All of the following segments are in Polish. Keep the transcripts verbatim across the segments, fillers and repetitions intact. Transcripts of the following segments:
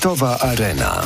Sportowa Arena.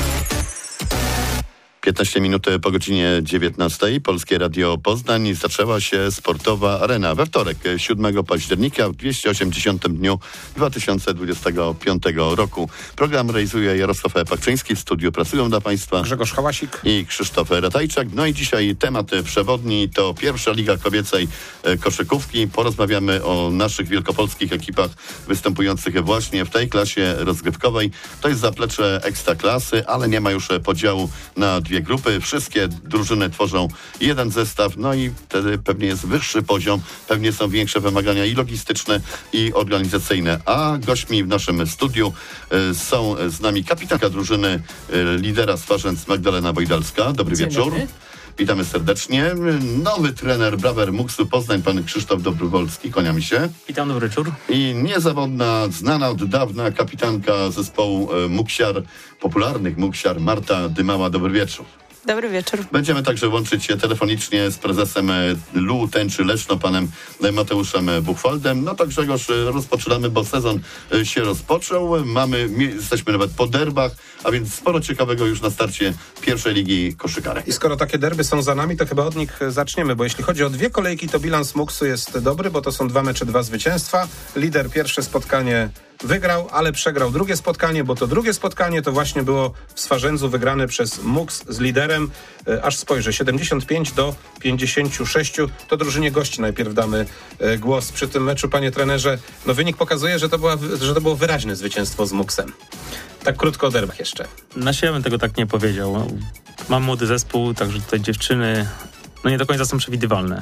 piętnaście minut po godzinie dziewiętnastej. Polskie Radio Poznań. Zaczęła się Sportowa Arena we wtorek, siódmego października w dwieście osiemdziesiątym dniu dwa tysiące dwudziestego piątego roku. Program realizuje Jarosław Pakczyński. W studiu pracują dla Państwa Grzegorz Hałasik i Krzysztof Ratajczak. No i dzisiaj temat przewodni to pierwsza Liga Kobiecej Koszykówki. Porozmawiamy o naszych wielkopolskich ekipach występujących właśnie w tej klasie rozgrywkowej. To jest zaplecze ekstraklasy, ale nie ma już podziału na dwie grupy. Wszystkie drużyny tworzą jeden zestaw, no i wtedy pewnie jest wyższy poziom, pewnie są większe wymagania i logistyczne, i organizacyjne. A gośćmi w naszym studiu y, są z nami kapitanka drużyny y, lidera Swarzędz Magdalena Bojdalska. Dobry Dzień wieczór. Dobry. Witamy serdecznie. Nowy trener Brawer Muksu Poznań, pan Krzysztof Dobrowolski. Kłaniam się. Witam, dobry wieczór. I niezawodna, znana od dawna kapitanka zespołu y, Muksiar, popularnych Muksiar, Marta Dymała. Dobry wieczór. Dobry wieczór. Będziemy także łączyć się telefonicznie z prezesem L U Tęczy Leszno, panem Mateuszem Buchwaldem. No to Grzegorz, rozpoczynamy, bo sezon się rozpoczął. Mamy, jesteśmy nawet po derbach, a więc sporo ciekawego już na starcie pierwszej ligi koszykarek. I skoro takie derby są za nami, to chyba od nich zaczniemy, bo jeśli chodzi o dwie kolejki, to bilans Muksu jest dobry, bo to są dwa mecze, dwa zwycięstwa. Lider pierwsze spotkanie wygrał, ale przegrał drugie spotkanie, bo to drugie spotkanie to właśnie było w Swarzędzu wygrane przez Muks z liderem. E, aż spojrzę, siedemdziesiąt pięć do pięćdziesięciu sześciu. To drużynie gości najpierw damy e, głos przy tym meczu. Panie trenerze, no wynik pokazuje, że to, była, że to było wyraźne zwycięstwo z Muksem. Tak krótko o derbach jeszcze. Na siebie bym tego tak nie powiedział. Mam młody zespół, także tutaj dziewczyny no nie do końca są przewidywalne.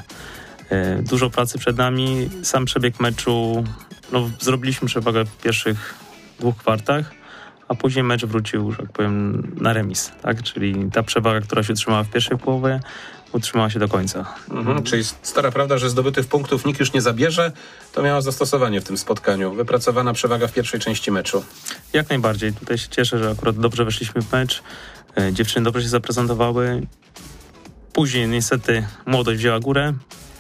E, dużo pracy przed nami. Sam przebieg meczu, no zrobiliśmy przewagę w pierwszych dwóch kwartach, a później mecz wrócił, że tak powiem, na remis, tak? Czyli ta przewaga, która się utrzymała w pierwszej połowie, utrzymała się do końca. Mhm, czyli stara prawda, że zdobytych punktów nikt już nie zabierze, to miało zastosowanie w tym spotkaniu. Wypracowana przewaga w pierwszej części meczu. Jak najbardziej. Tutaj się cieszę, że akurat dobrze weszliśmy w mecz. E, dziewczyny dobrze się zaprezentowały. Później niestety młodość wzięła górę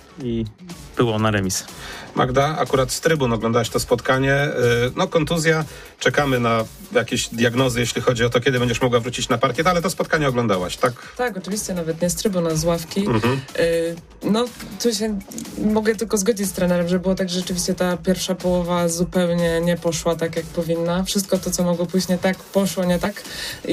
i było na remis. Magda, akurat z trybun oglądałaś to spotkanie. No kontuzja, czekamy na jakieś diagnozy, jeśli chodzi o to, kiedy będziesz mogła wrócić na parkiet, ale to spotkanie oglądałaś, tak? Tak, oczywiście, nawet nie z trybun, a z ławki. Mhm. Y, no, tu się mogę tylko zgodzić z trenerem, że było tak, że rzeczywiście ta pierwsza połowa zupełnie nie poszła tak, jak powinna. Wszystko to, co mogło pójść nie tak, poszło nie tak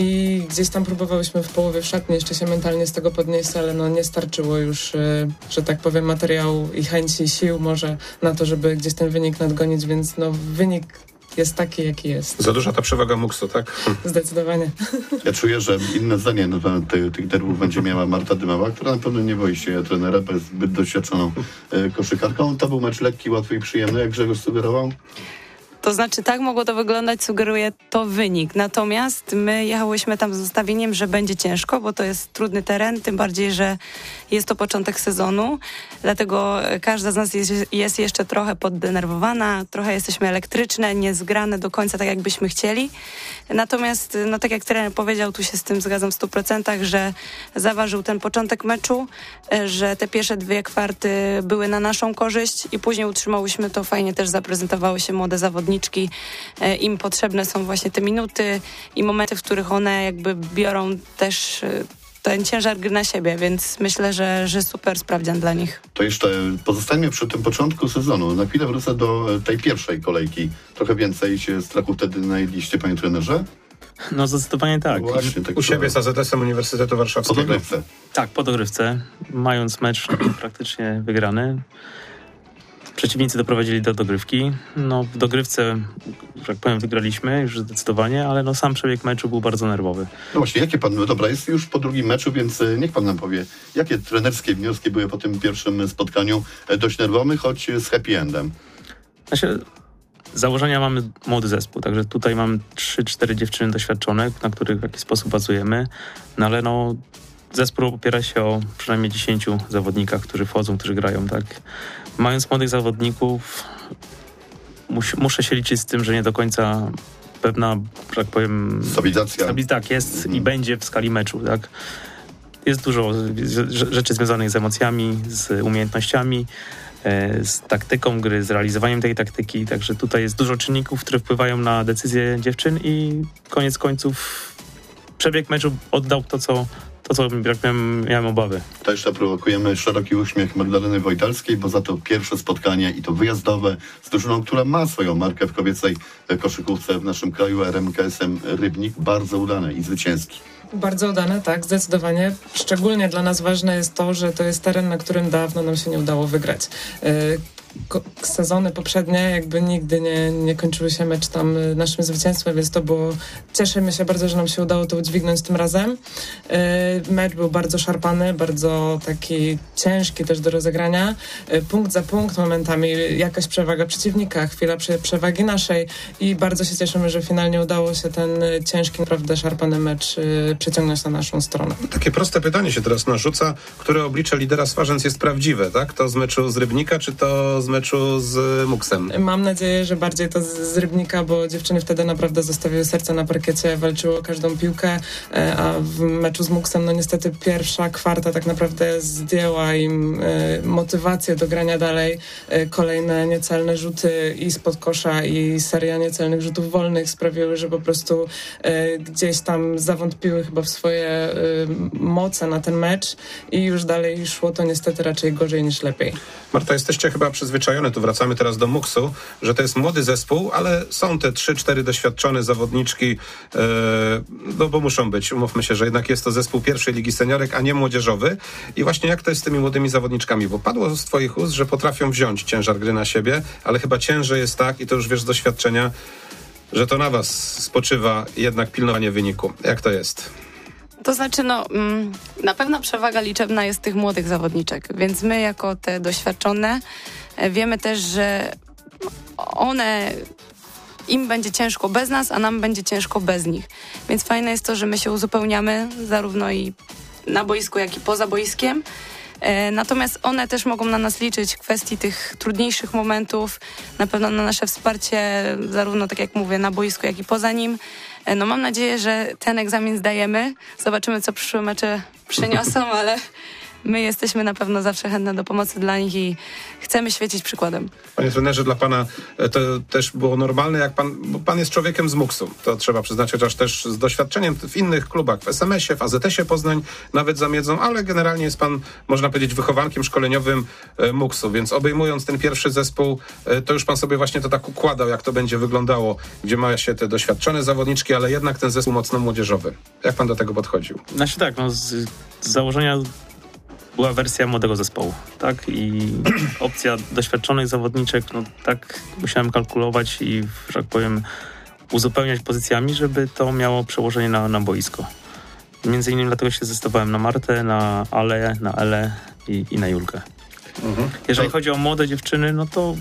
i gdzieś tam próbowałyśmy w połowie w szatni jeszcze się mentalnie z tego podnieść, ale no nie starczyło już, y, że tak powiem, materiału i chęci, sił może na to, żeby gdzieś ten wynik nadgonić, więc no wynik jest taki, jaki jest. Za duża ta przewaga Muksu, tak? Zdecydowanie. Ja czuję, że inne zdanie na temat tych, tych derbów będzie miała Marta Dymała, która na pewno nie boi się trenera, bo jest zbyt doświadczoną e, koszykarką. To był mecz lekki, łatwy i przyjemny, jak Grzegorz sugerował? To znaczy, tak mogło to wyglądać, sugeruje to wynik. Natomiast my jechałyśmy tam z ustawieniem, że będzie ciężko, bo to jest trudny teren, tym bardziej, że jest to początek sezonu. Dlatego każda z nas jest, jest jeszcze trochę poddenerwowana, trochę jesteśmy elektryczne, niezgrane do końca tak, jakbyśmy chcieli. Natomiast, no tak jak trener powiedział, tu się z tym zgadzam w stu procentach, że zaważył ten początek meczu, że te pierwsze dwie kwarty były na naszą korzyść i później utrzymałyśmy to, fajnie też zaprezentowały się młode zawodniczki. Im potrzebne są właśnie te minuty i momenty, w których one jakby biorą też ten ciężar gry na siebie, więc myślę, że, że super sprawdzian dla nich. To jeszcze pozostańmy przy tym początku sezonu. Na chwilę wrócę do tej pierwszej kolejki. Trochę więcej się strachu wtedy najedliście, panie trenerze? No zdecydowanie tak. No właśnie, tak U siebie z A Z S-em Uniwersytetu Warszawskiego. Po dogrywce. Tak, po dogrywce. Mając mecz praktycznie wygrany, przeciwnicy doprowadzili do dogrywki. No w dogrywce, że tak powiem, wygraliśmy już zdecydowanie, ale no sam przebieg meczu był bardzo nerwowy. No właśnie, jakie pan, no dobra, jest już po drugim meczu, więc niech pan nam powie, jakie trenerskie wnioski były po tym pierwszym spotkaniu, dość nerwowy, choć z happy endem? Znaczy, z założenia mamy młody zespół, także tutaj mam trzy cztery dziewczyny doświadczone, na których w jakiś sposób bazujemy, no ale no zespół opiera się o przynajmniej dziesięciu zawodnikach, którzy wchodzą, którzy grają, tak. Mając młodych zawodników, mus, muszę się liczyć z tym, że nie do końca pewna, że tak powiem... Stabilizacja. Stabil, tak, jest mhm. i będzie w skali meczu, tak. Jest dużo rzeczy związanych z emocjami, z umiejętnościami, z taktyką gry, z realizowaniem tej taktyki, także tutaj jest dużo czynników, które wpływają na decyzje dziewczyn i koniec końców przebieg meczu oddał to, co to, co miałem, miałem obawy. To jeszcze prowokujemy szeroki uśmiech Magdaleny Wojtalskiej, bo za to pierwsze spotkanie i to wyjazdowe z drużyną, która ma swoją markę w kobiecej koszykówce w naszym kraju, R M K S-em Rybnik, bardzo udane i zwycięski. Bardzo udane, tak, zdecydowanie. Szczególnie dla nas ważne jest to, że to jest teren, na którym dawno nam się nie udało wygrać. Ko- sezony poprzednie jakby nigdy nie, nie kończyły się mecz tam naszym zwycięstwem, więc to było, cieszymy się bardzo, że nam się udało to udźwignąć tym razem. Yy, mecz był bardzo szarpany, bardzo taki ciężki też do rozegrania. Yy, punkt za punkt, momentami jakaś przewaga przeciwnika, chwila prze- przewagi naszej i bardzo się cieszymy, że finalnie udało się ten ciężki, naprawdę szarpany mecz yy, przeciągnąć na naszą stronę. Takie proste pytanie się teraz narzuca, które oblicze lidera Swarzędz jest prawdziwe, tak? To z meczu z Rybnika, czy to z meczu z Muksem? Mam nadzieję, że bardziej to z, z Rybnika, bo dziewczyny wtedy naprawdę zostawiły serce na parkiecie, walczyły o każdą piłkę, a w meczu z Muksem no niestety pierwsza kwarta tak naprawdę zdjęła im e, motywację do grania dalej. E, kolejne niecelne rzuty i spod kosza i seria niecelnych rzutów wolnych sprawiły, że po prostu e, gdzieś tam zawątpiły chyba w swoje e, moce na ten mecz i już dalej szło to niestety raczej gorzej niż lepiej. Marta, jesteście chyba przyzwyczajone, tu wracamy teraz do Muksu, że to jest młody zespół, ale są te trzy, cztery doświadczone zawodniczki, e, no bo muszą być, umówmy się, że jednak jest to zespół pierwszej ligi seniorek, a nie młodzieżowy. I właśnie jak to jest z tymi młodymi zawodniczkami? Bo padło z twoich ust, że potrafią wziąć ciężar gry na siebie, ale chyba ciężej jest tak, i to już wiesz z doświadczenia, że to na was spoczywa jednak pilnowanie wyniku. Jak to jest? To znaczy, no, na pewno przewaga liczebna jest tych młodych zawodniczek, więc my jako te doświadczone wiemy też, że one, im będzie ciężko bez nas, a nam będzie ciężko bez nich. Więc fajne jest to, że my się uzupełniamy zarówno i na boisku, jak i poza boiskiem. Natomiast one też mogą na nas liczyć w kwestii tych trudniejszych momentów, na pewno na nasze wsparcie, zarówno tak jak mówię, na boisku, jak i poza nim. No mam nadzieję, że ten egzamin zdajemy. Zobaczymy, co przyszłe mecze przyniosą, ale my jesteśmy na pewno zawsze chętne do pomocy dla nich i chcemy świecić przykładem. Panie trenerze, dla pana to też było normalne, jak pan, bo pan jest człowiekiem z Muksu, to trzeba przyznać, chociaż też z doświadczeniem w innych klubach, w es em esie, w a zet esie Poznań, nawet za Miedzą, ale generalnie jest pan, można powiedzieć, wychowankiem szkoleniowym Muksu, więc obejmując ten pierwszy zespół, to już pan sobie właśnie to tak układał, jak to będzie wyglądało, gdzie ma się te doświadczone zawodniczki, ale jednak ten zespół mocno młodzieżowy. Jak pan do tego podchodził? Znaczy tak, no z, z założenia była wersja młodego zespołu, tak? I opcja doświadczonych zawodniczek, no tak musiałem kalkulować i, że tak powiem, uzupełniać pozycjami, żeby to miało przełożenie na, na boisko. Między innymi dlatego się zdecydowałem na Martę, na Ale, na Elę i, i na Julkę. Mhm. Jeżeli chodzi o młode dziewczyny, no to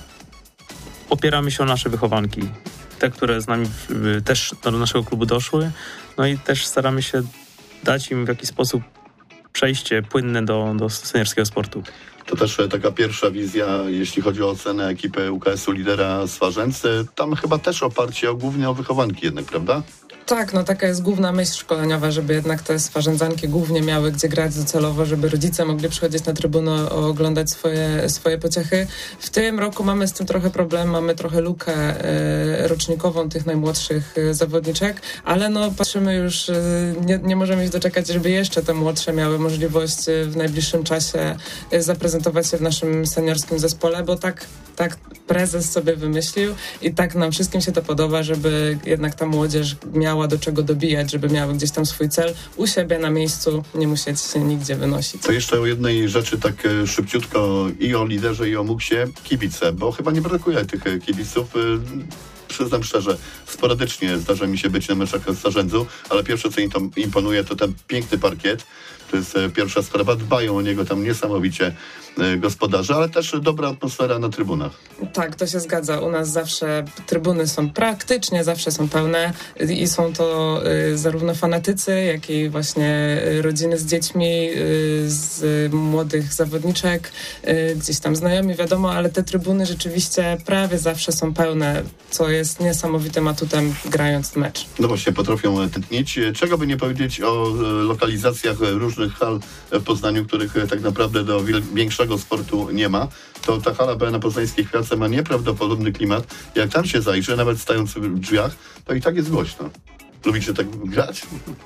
opieramy się o nasze wychowanki. Te, które z nami też do naszego klubu doszły, no i też staramy się dać im w jakiś sposób przejście płynne do, do seniorskiego sportu. To też taka pierwsza wizja, jeśli chodzi o ocenę ekipy U K S-u lidera Swarzędz. Tam chyba też oparcie o, głównie o wychowanki jednak, prawda? Tak, no taka jest główna myśl szkoleniowa, żeby jednak te swarzędzanki głównie miały gdzie grać docelowo, żeby rodzice mogli przychodzić na trybunę, oglądać swoje, swoje pociechy. W tym roku mamy z tym trochę problem, mamy trochę lukę e, rocznikową tych najmłodszych e, zawodniczek, ale no patrzymy już, e, nie, nie możemy się doczekać, żeby jeszcze te młodsze miały możliwość e, w najbliższym czasie e, zaprezentować się w naszym seniorskim zespole, bo tak, tak prezes sobie wymyślił i tak nam wszystkim się to podoba, żeby jednak ta młodzież miała do czego dobijać, żeby miały gdzieś tam swój cel u siebie na miejscu, nie musieć się nigdzie wynosić. To jeszcze o jednej rzeczy tak szybciutko i o liderze, i o Muksie, kibice, bo chyba nie brakuje tych kibiców. Przyznam szczerze, sporadycznie zdarza mi się być na meczach w Swarzędzu, ale pierwsze, co im tam imponuje, to ten piękny parkiet. To jest pierwsza sprawa. Dbają o niego tam niesamowicie gospodarze, ale też dobra atmosfera na trybunach. Tak, to się zgadza. U nas zawsze trybuny są praktycznie, zawsze są pełne i są to y, zarówno fanatycy, jak i właśnie y, rodziny z dziećmi, y, z y, młodych zawodniczek, y, gdzieś tam znajomi, wiadomo, ale te trybuny rzeczywiście prawie zawsze są pełne, co jest niesamowitym atutem grając mecz. No właśnie, potrafią tętnić. Czego by nie powiedzieć o lokalizacjach różnych potężnych hal w Poznaniu, których tak naprawdę do większego sportu nie ma, to ta hala B na poznańskiej Kwiatce ma nieprawdopodobny klimat. Jak tam się zajrzy, nawet stając w drzwiach, to i tak jest głośno. Lubicie tak grać?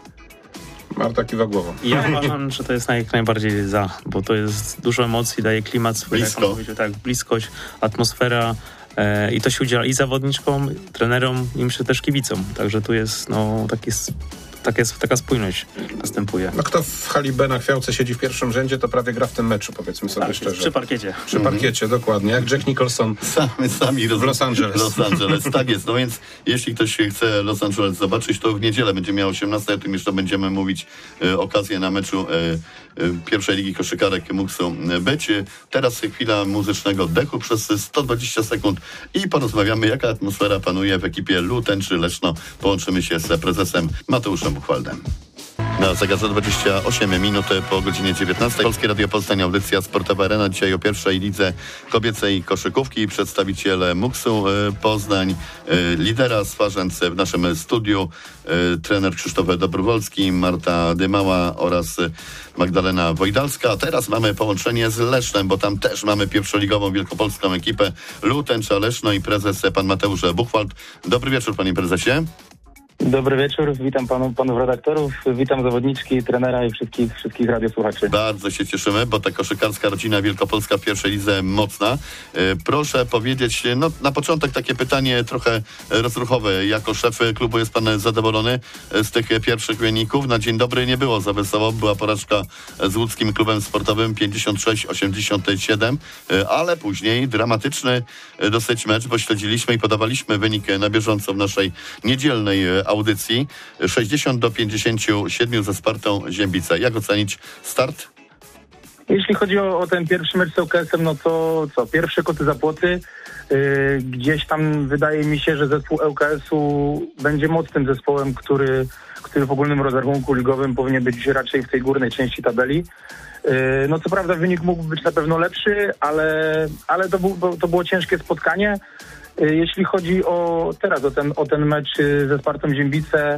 Marta kiwa głową. Ja uważam, że to jest jak najbardziej za, bo to jest dużo emocji, daje klimat swój, jak pan powiedział, tak, bliskość, atmosfera e, i to się udziela i zawodniczkom, trenerom, i myślę też kibicom. Także tu jest no taki Tak jest, taka spójność następuje. No kto w hali B na Chwiałce siedzi w pierwszym rzędzie, to prawie gra w tym meczu, powiedzmy sobie tak, szczerze. Przy parkiecie. Przy parkiecie, mm. dokładnie. Jak Jack Nicholson sami, sami w Los Angeles. Los Angeles, tak jest. No więc jeśli ktoś chce Los Angeles zobaczyć, to w niedzielę będzie miał osiemnastej, o tym jeszcze będziemy mówić, e, okazję na meczu e, e, pierwszej ligi koszykarek Muksu być. Teraz chwila muzycznego oddechu przez sto dwadzieścia sekund i porozmawiamy, jaka atmosfera panuje w ekipie Lutenczy Leszno. Połączymy się z prezesem Mateuszem Buchwaldem. Na zegarze dwadzieścia osiem minut po godzinie dziewiętnastej. Polskie Radio Poznań, audycja sportowa Arena. Dzisiaj o pierwszej lidze kobiecej koszykówki. Przedstawiciele Muksu Poznań, lidera Swarzędz w naszym studiu, trener Krzysztof Dobrowolski, Marta Dymała oraz Magdalena Wojdalska. A teraz mamy połączenie z Lesznem, bo tam też mamy pierwszoligową wielkopolską ekipę Lutencza Leszno i prezes pan Mateusz Buchwald. Dobry wieczór, panie prezesie. Dobry wieczór, witam panu, panów redaktorów, witam zawodniczki, trenera i wszystkich, wszystkich radiosłuchaczy. Bardzo się cieszymy, bo ta koszykarska rodzina wielkopolska w pierwszej lidze mocna. Proszę powiedzieć, no na początek takie pytanie trochę rozruchowe. Jako szef klubu jest pan zadowolony z tych pierwszych wyników? Na dzień dobry nie było za wesoło, była porażka z łódzkim klubem sportowym pięćdziesiąt sześć osiemdziesiąt siedem, ale później dramatyczny dosyć mecz, bo śledziliśmy i podawaliśmy wynik na bieżąco w naszej niedzielnej audycji. sześćdziesiąt do pięćdziesięciu siedmiu ze Spartą Ziębice. Jak ocenić start? Jeśli chodzi o, o ten pierwszy mecz z ŁKS-em, no to co? Pierwsze koty za płoty. Yy, gdzieś tam wydaje mi się, że zespół ŁKS-u będzie mocnym zespołem, który, który w ogólnym rozrachunku ligowym powinien być raczej w tej górnej części tabeli. Yy, no co prawda wynik mógł być na pewno lepszy, ale, ale to, był, to było ciężkie spotkanie. Jeśli chodzi o teraz o ten, o ten mecz ze Spartą Ziębice,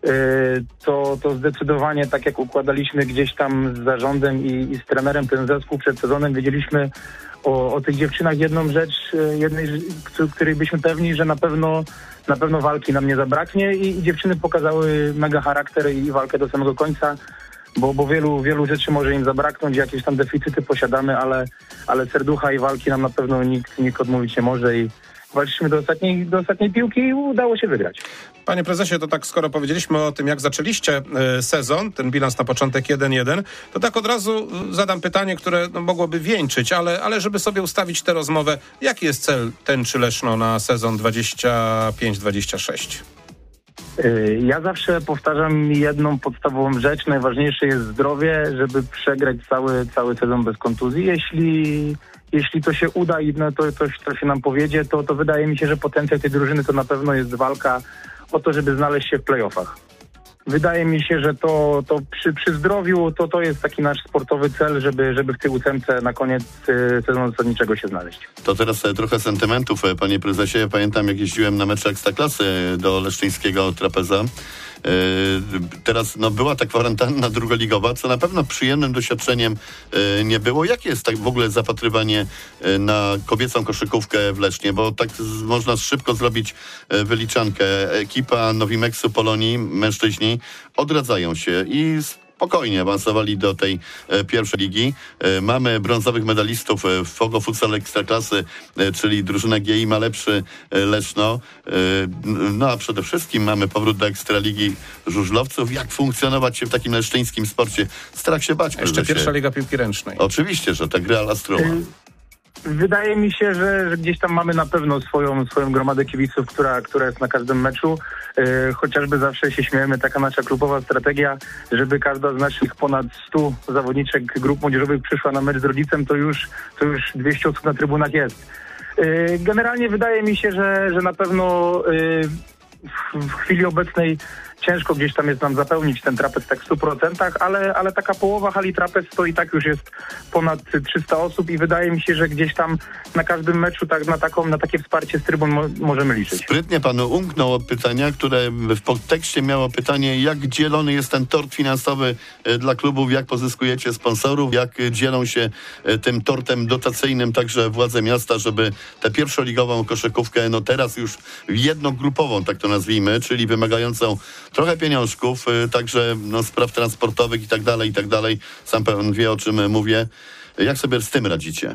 to, to zdecydowanie tak jak układaliśmy gdzieś tam z zarządem i, i z trenerem ten zespół przed sezonem, wiedzieliśmy o, o tych dziewczynach jedną rzecz, jednej, której byliśmy pewni, że na pewno, na pewno walki nam nie zabraknie i, i dziewczyny pokazały mega charakter i walkę do samego końca. Bo, bo wielu, wielu rzeczy może im zabraknąć, jakieś tam deficyty posiadamy, ale, ale serducha i walki nam na pewno nikt, nikt odmówić nie może i walczyliśmy do ostatniej, do ostatniej piłki i udało się wygrać. Panie prezesie, to tak skoro powiedzieliśmy o tym, jak zaczęliście y, sezon, ten bilans na początek jeden jeden, to tak od razu zadam pytanie, które no, mogłoby wieńczyć, ale, ale żeby sobie ustawić tę rozmowę, jaki jest cel Tęczy Leszno na sezon dwadzieścia pięć dwadzieścia sześć? Ja zawsze powtarzam jedną podstawową rzecz. Najważniejsze jest zdrowie, żeby przegrać cały, cały sezon bez kontuzji. Jeśli, jeśli to się uda i no to, to, to się nam powiedzie, to, to wydaje mi się, że potencjał tej drużyny to na pewno jest walka o to, żeby znaleźć się w play-offach. Wydaje mi się, że to, to przy, przy zdrowiu to, to jest taki nasz sportowy cel, żeby, żeby w tej ósemce na koniec sezonu zasadniczego się znaleźć. To teraz trochę sentymentów, panie prezesie. Ja pamiętam, jak jeździłem na mecze Ekstraklasy do leszczyńskiego Trapeza. Teraz no, była ta kwarantanna drugoligowa, co na pewno przyjemnym doświadczeniem nie było. Jakie jest tak w ogóle zapatrywanie na kobiecą koszykówkę w Lesznie? Bo tak z, można szybko zrobić wyliczankę. Ekipa Nowimeksu Polonii, mężczyźni, odradzają się i spokojnie awansowali do tej e, pierwszej ligi. E, mamy brązowych medalistów e, w Fogo Futsal Ekstraklasy, e, czyli drużyna G I ma lepszy e, Leszno. E, no a przede wszystkim mamy powrót do Ekstraligi żużlowców. Jak funkcjonować w takim leszczyńskim sporcie? Strach się bać. Jeszcze pierwsza liga piłki ręcznej. Oczywiście, że tak Real Astruma. Wydaje mi się, że, że gdzieś tam mamy na pewno swoją, swoją gromadę kibiców, która, która jest na każdym meczu. E, chociażby zawsze się śmiejemy, taka nasza klubowa strategia, żeby każda z naszych ponad stu zawodniczek grup młodzieżowych przyszła na mecz z rodzicem, to już, to już dwieście osób na trybunach jest. E, generalnie wydaje mi się, że, że na pewno e, w, w chwili obecnej ciężko gdzieś tam jest nam zapełnić ten trapez tak w stu procentach, ale, ale taka połowa hali trapez to i tak już jest ponad trzysta osób i wydaje mi się, że gdzieś tam na każdym meczu tak, na, taką, na takie wsparcie z trybun mo- możemy liczyć. Sprytnie panu umknął od pytania, które w podtekście miało pytanie, jak dzielony jest ten tort finansowy dla klubów, jak pozyskujecie sponsorów, jak dzielą się tym tortem dotacyjnym także władze miasta, żeby tę pierwszoligową koszykówkę, no teraz już jednogrupową, tak to nazwijmy, czyli wymagającą trochę pieniążków, także no, spraw transportowych i tak dalej, i tak dalej. Sam pan wie, o czym mówię. Jak sobie z tym radzicie?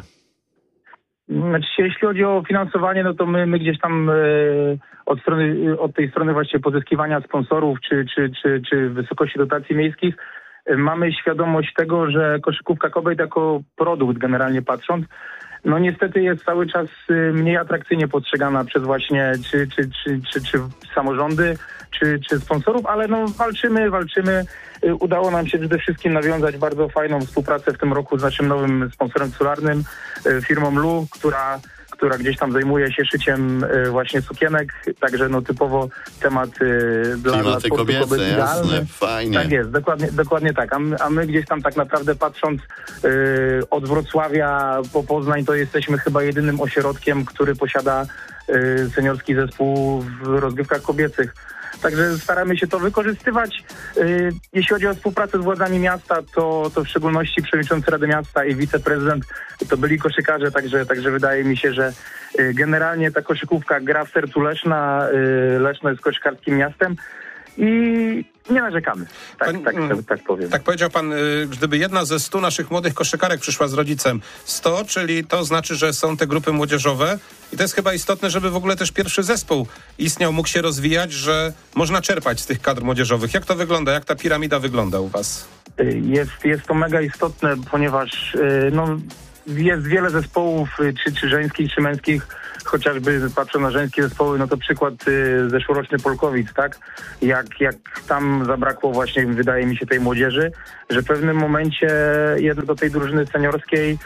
Znaczy, jeśli chodzi o finansowanie, no to my, my gdzieś tam e, od strony, od tej strony właśnie pozyskiwania sponsorów czy, czy, czy, czy wysokości dotacji miejskich e, mamy świadomość tego, że koszykówka kobiet jako produkt generalnie patrząc, no niestety jest cały czas e, mniej atrakcyjnie postrzegana przez właśnie czy, czy, czy, czy, czy samorządy, czy, czy sponsorów, ale no walczymy, walczymy. Udało nam się przede wszystkim nawiązać bardzo fajną współpracę w tym roku z naszym nowym sponsorem solarnym, firmą Lu, która, która gdzieś tam zajmuje się szyciem właśnie sukienek, także no typowo temat dla, dla sportu kobiece, jasne, fajnie. Tak jest, dokładnie, dokładnie tak, a my, a my gdzieś tam tak naprawdę patrząc yy, od Wrocławia po Poznań, to jesteśmy chyba jedynym ośrodkiem, który posiada yy, seniorski zespół w rozgrywkach kobiecych. Także staramy się to wykorzystywać. Yy, jeśli chodzi o współpracę z władzami miasta, to, to w szczególności przewodniczący Rady Miasta i wiceprezydent to byli koszykarze, także, także wydaje mi się, że yy, generalnie ta koszykówka gra w sercu Leszna. Yy, Leszno jest koszykarskim miastem i nie narzekamy. Tak, pan, tak, tak, tak powiem. Tak powiedział pan, gdyby jedna ze stu naszych młodych koszykarek przyszła z rodzicem, sto, czyli to znaczy, że są te grupy młodzieżowe i to jest chyba istotne, żeby w ogóle też pierwszy zespół istniał, mógł się rozwijać, że można czerpać z tych kadr młodzieżowych. Jak to wygląda? Jak ta piramida wygląda u was? Jest, jest to mega istotne, ponieważ no, jest wiele zespołów, czy, czy żeńskich, czy męskich, chociażby patrzę na żeńskie zespoły, no to przykład y, zeszłoroczny Polkowic, tak? Jak, jak tam zabrakło właśnie, wydaje mi się, tej młodzieży, że w pewnym momencie jednak do tej drużyny seniorskiej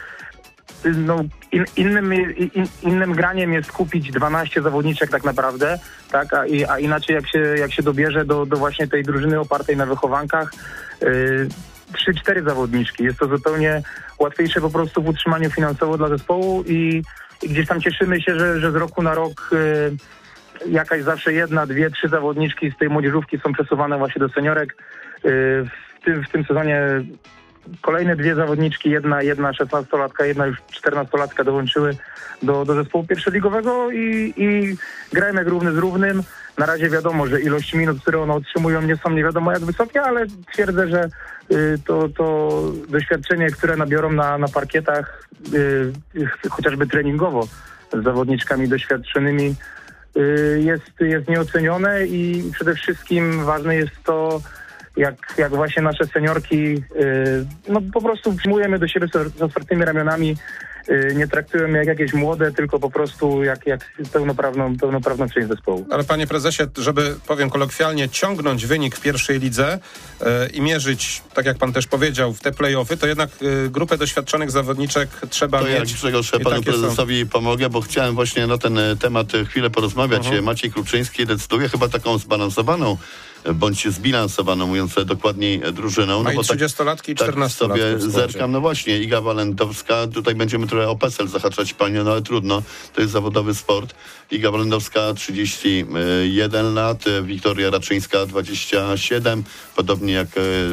no, in, innym, in, innym graniem jest kupić dwanaście zawodniczek tak naprawdę, tak? A, i, a inaczej jak się, jak się dobierze do, do właśnie tej drużyny opartej na wychowankach, y, trzy cztery zawodniczki. Jest to zupełnie łatwiejsze po prostu w utrzymaniu finansowo dla zespołu i, i gdzieś tam cieszymy się, że, że z roku na rok y, jakaś zawsze jedna, dwie, trzy zawodniczki z tej młodzieżówki są przesuwane właśnie do seniorek. Y, w, tym, w tym sezonie kolejne dwie zawodniczki, jedna, jedna szesnastolatka, jedna już czternastolatka dołączyły do, do zespołu pierwszoligowego i, i grajmy jak równy z równym. Na razie wiadomo, że ilość minut, które one otrzymują, nie są nie wiadomo jak wysokie, ale twierdzę, że y, to, to doświadczenie, które nabiorą na, na parkietach, y, y, chociażby treningowo z zawodniczkami doświadczonymi, y, jest, jest nieocenione i przede wszystkim ważne jest to, jak, jak właśnie nasze seniorki, y, no po prostu przyjmujemy do siebie z otwartymi ramionami, nie traktują jak jakieś młode, tylko po prostu jak, jak pełnoprawną, pełnoprawną część zespołu. Ale panie prezesie, żeby, powiem kolokwialnie, ciągnąć wynik w pierwszej lidze yy, i mierzyć, tak jak pan też powiedział, w te play-offy, to jednak yy, grupę doświadczonych zawodniczek trzeba to mieć. To ja Grzegorz, panu prezesowi są. pomogę, bo chciałem właśnie na ten temat chwilę porozmawiać. Uh-huh. Maciej Kluczyński decyduje chyba taką zbalansowaną bądź zbilansowaną, mówiąc dokładniej, drużyną. No no i trzydziestolatki i czternastolatki. Tak sobie zerkam, no właśnie, Iga Walendowska, tutaj będziemy trochę o PESEL zahaczać, panie, no ale trudno, to jest zawodowy sport. Iga Walendowska, trzydzieści jeden lat, Wiktoria Raczyńska, dwadzieścia siedem, podobnie jak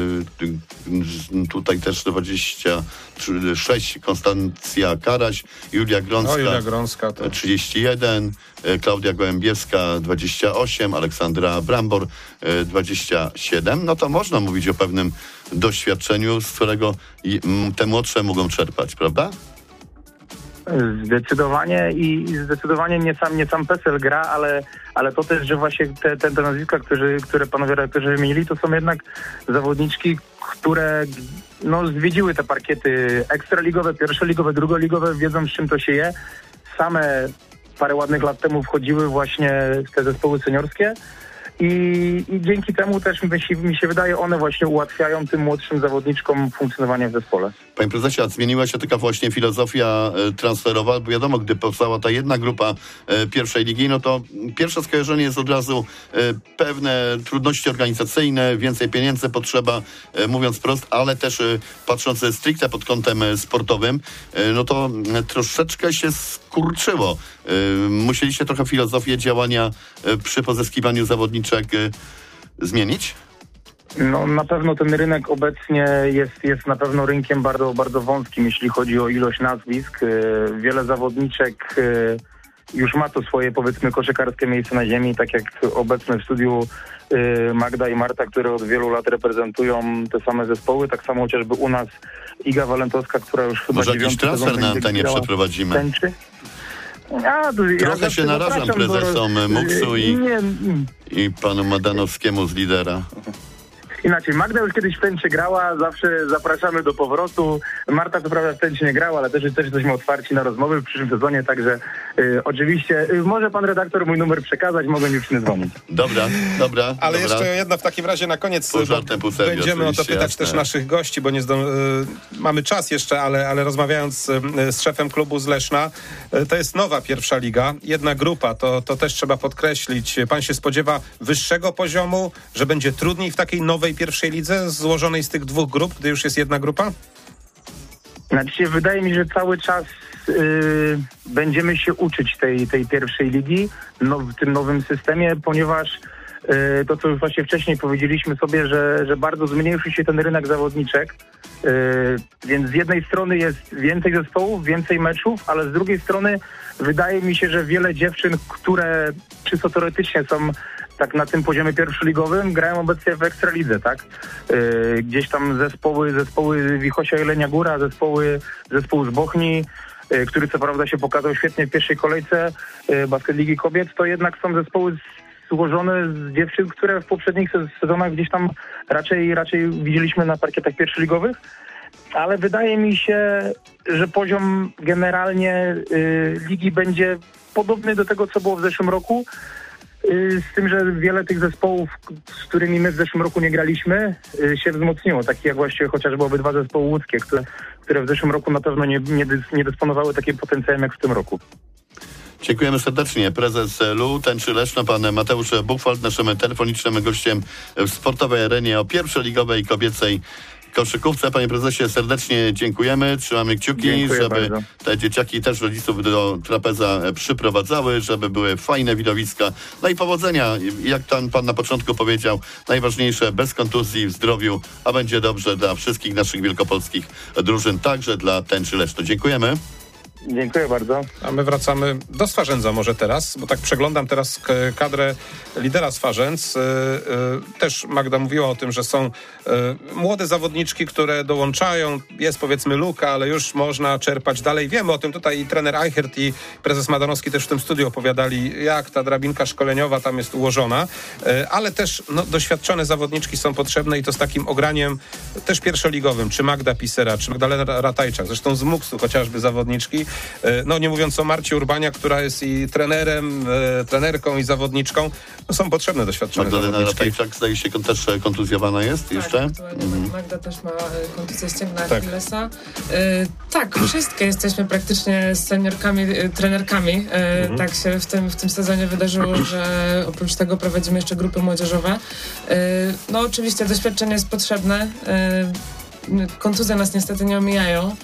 tutaj też dwadzieścia sześć, Konstancja Karaś, Julia Grącka, no, Julia Grącka to... trzydzieści jeden, Klaudia Gołębiewska, dwadzieścia osiem, Aleksandra Brambor, dwadzieścia siedem. No to można mówić o pewnym doświadczeniu, z którego te młodsze mogą czerpać, prawda? Zdecydowanie i zdecydowanie nie sam, nie sam PESEL gra, ale, ale to też, że właśnie te, te, te nazwiska, którzy, które panowie redaktorzy wymienili, to są jednak zawodniczki, które no, zwiedziły te parkiety ekstraligowe, pierwszoligowe, drugoligowe, wiedzą z czym to się je. Same parę ładnych lat temu wchodziły właśnie w te zespoły seniorskie i, i dzięki temu też mi się, mi się wydaje, one właśnie ułatwiają tym młodszym zawodniczkom funkcjonowanie w zespole. Panie prezesie, a zmieniła się taka właśnie filozofia e, transferowa, bo wiadomo, gdy powstała ta jedna grupa e, pierwszej ligi, no to pierwsze skojarzenie jest od razu e, pewne trudności organizacyjne, więcej pieniędzy potrzeba, e, mówiąc prost, ale też e, patrząc stricte pod kątem e, sportowym, e, no to e, troszeczkę się skurczyło. E, musieliście trochę filozofię działania e, przy pozyskiwaniu zawodniczek e, zmienić? No na pewno ten rynek obecnie jest, jest na pewno rynkiem bardzo, bardzo wąskim, jeśli chodzi o ilość nazwisk. Wiele zawodniczek już ma to swoje, powiedzmy, koszykarskie miejsce na ziemi, tak jak obecne w studiu Magda i Marta, które od wielu lat reprezentują te same zespoły. Tak samo chociażby u nas Iga Walentowska, która już chyba Może jakiś transfer na antenie przeprowadzimy? Tęczy. Ja, Trochę ja się narażam prezesom do... Muksu i, nie, i panu Madanowskiemu z Lidera. Inaczej, Magda już kiedyś w tęczy grała, zawsze zapraszamy do powrotu. Marta co prawda w tęczy nie grała, ale też, też jesteśmy otwarci na rozmowy w przyszłym sezonie, także y, oczywiście y, może pan redaktor mój numer przekazać, mogę już nie dzwonić. Dobra, dobra. Ale dobra. jeszcze jedno w takim razie na koniec, pół żartem, pół serio, będziemy o to pytać jasne. Też naszych gości, bo nie zdą... y, mamy czas jeszcze, ale, ale rozmawiając y, z szefem klubu z Leszna, y, to jest nowa pierwsza liga, jedna grupa, to, to też trzeba podkreślić. Pan się spodziewa wyższego poziomu, że będzie trudniej w takiej nowej pierwszej lidze złożonej z tych dwóch grup, gdy już jest jedna grupa? Znaczy, wydaje mi się, że cały czas yy, będziemy się uczyć tej, tej pierwszej ligi no, w tym nowym systemie, ponieważ yy, to, co już właśnie wcześniej powiedzieliśmy sobie, że, że bardzo zmniejszył się ten rynek zawodniczek, yy, więc z jednej strony jest więcej zespołów, więcej meczów, ale z drugiej strony wydaje mi się, że wiele dziewczyn, które czysto teoretycznie są tak na tym poziomie pierwszoligowym, grają obecnie w Ekstralidze, tak? Yy, gdzieś tam zespoły, zespoły Wichosia Jelenia Góra, zespoły, zespół z Bochni, yy, który co prawda się pokazał świetnie w pierwszej kolejce yy, Basket Ligi Kobiet, to jednak są zespoły złożone z dziewczyn, które w poprzednich sezonach gdzieś tam raczej, raczej widzieliśmy na parkietach pierwszoligowych, ale wydaje mi się, że poziom generalnie yy, ligi będzie podobny do tego, co było w zeszłym roku. Z tym, że wiele tych zespołów, z którymi my w zeszłym roku nie graliśmy, się wzmocniło. Takie jak właśnie chociażby obydwa zespoły łódzkie, które, które w zeszłym roku na pewno nie, nie, nie dysponowały takim potencjałem jak w tym roku. Dziękujemy serdecznie. Prezes L U Tęczy Leszno, pan Mateusz Buchwald, naszym telefonicznym gościem w sportowej arenie o pierwszoligowej kobiecej koszykówce. Panie prezesie, serdecznie dziękujemy. Trzymamy kciuki, Dziękuję żeby bardzo. te dzieciaki też rodziców do trapeza przyprowadzały, żeby były fajne widowiska. No i powodzenia. Jak tam pan na początku powiedział, najważniejsze bez kontuzji, w zdrowiu, a będzie dobrze dla wszystkich naszych wielkopolskich drużyn, także dla Tęczy Leszno. Dziękujemy. Dziękuję bardzo. A my wracamy do Swarzędza może teraz, bo tak przeglądam teraz kadrę lidera Swarzędz. Yy, yy, też Magda mówiła o tym, że są yy, młode zawodniczki, które dołączają. Jest powiedzmy luka, ale już można czerpać dalej. Wiemy o tym tutaj i trener Eichert i prezes Madanowski też w tym studiu opowiadali, jak ta drabinka szkoleniowa tam jest ułożona. Yy, ale też no, doświadczone zawodniczki są potrzebne i to z takim ograniem też pierwszoligowym. Czy Magda Pisera, czy Magdalena Ratajczak, zresztą z Muksu chociażby zawodniczki. No nie mówiąc o Marci Urbania, która jest i trenerem, e, trenerką i zawodniczką, no, są potrzebne doświadczone Magdalena zawodniczki. Ratajczak, zdaje się, też kontuzjowana jest tak, jeszcze? Mhm. Magda też ma kontuzję ścięgna tak. Achillesa. E, tak, wszystkie jesteśmy praktycznie seniorkami, e, trenerkami. E, mhm. Tak się w tym, w tym sezonie wydarzyło, że oprócz tego prowadzimy jeszcze grupy młodzieżowe. E, no oczywiście doświadczenie jest potrzebne. E, Kontuzje nas niestety nie omijają,